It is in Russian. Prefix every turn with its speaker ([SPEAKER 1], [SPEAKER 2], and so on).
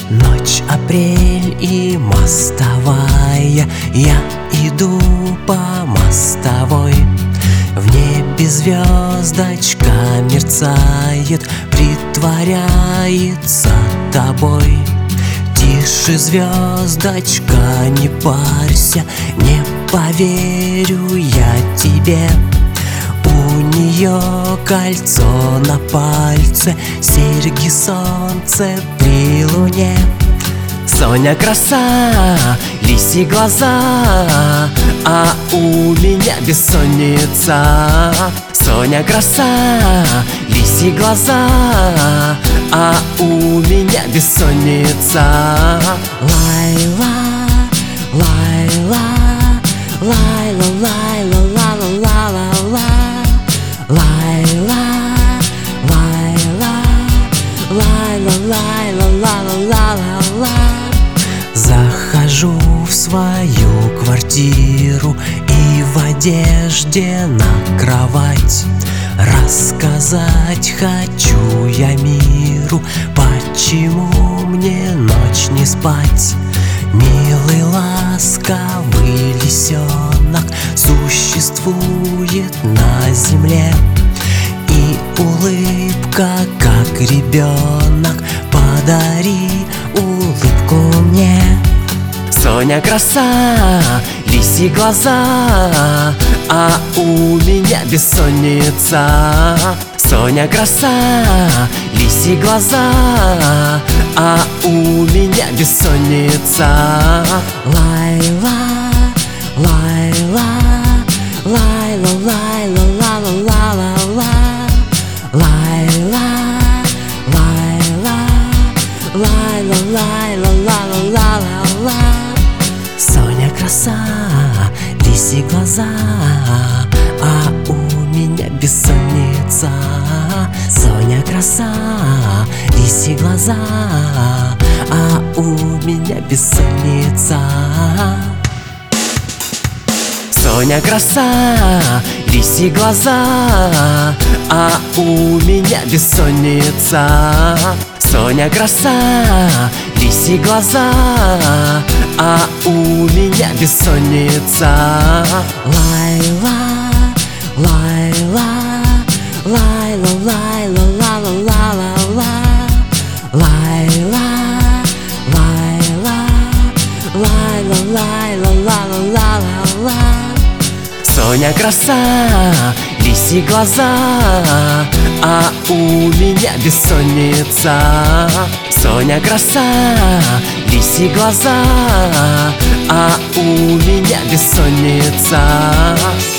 [SPEAKER 1] Ночь, апрель и мостовая, я иду по мостовой. В небе звездочка мерцает, притворяется тобой. Тише, звездочка, не парься, не поверю я тебе. У нее кольцо на пальце, серьги, солнце при луне. Соня краса, лисьи глаза, а у меня бессонница. Соня краса, лисьи глаза, а у меня бессонница. Лайла, лайла, лайла, лайла, лайла, лайла, лайла, лайла, лайла, лайла, лайла. Захожу в свою квартиру и в одежде на кровать. Рассказать хочу я миру, почему мне ночь не спать. Милый, ласковый лисенок существует на земле, и улыбка, как ребенок, подари улыбку мне. Соня краса, лисьи глаза, а у меня бессонница. Соня краса, лисьи глаза, а у меня бессонница. Лайла, лайла, лайла, лайла, лайла, лайла, лайла, лайла, лайла, лайла, лайла, лайла. Соня краса, лисьи глаза, а у меня бессонница. Соня краса, лисьи глаза, а у меня бессонница. Соня краса, лисьи глаза, а у меня бессонница. Соня краса, лисьи глаза, а у меня бессонница. Лайла, лайла, лайла, лайла, лайла, лайла, лайла, лайла, лайла, лайла, лайла. Соня краса, лисьи глаза, а у меня бессонница. Соня краса, лисьи глаза, а у меня бессонница.